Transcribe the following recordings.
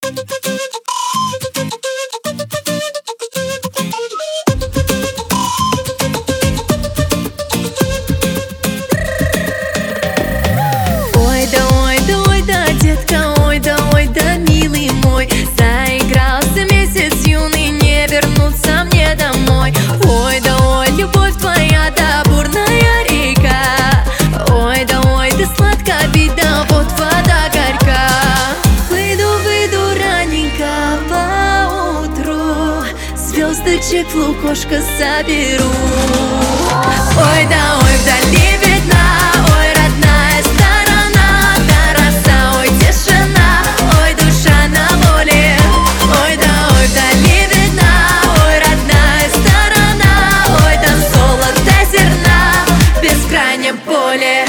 Звездочек в лукошко соберу. Ой, да ой, вдали видна, ой, родная сторона, да роса, ой, тишина, ой, душа на воле. Ой, да ой, вдали видна, ой, родная сторона, ой, там золото зерна в бескрайнем поле.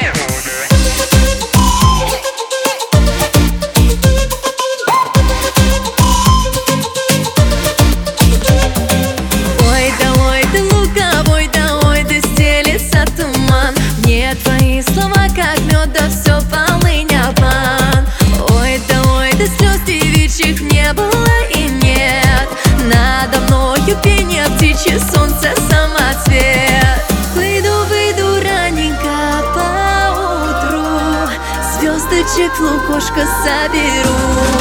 Твои слова как мед, да все полынь обман. Ой, да ой, да слез девичьих не было и нет. Надо мною пение птичье, солнце, самоцвет. Выйду раненько поутру, звездочек в лукошко соберу.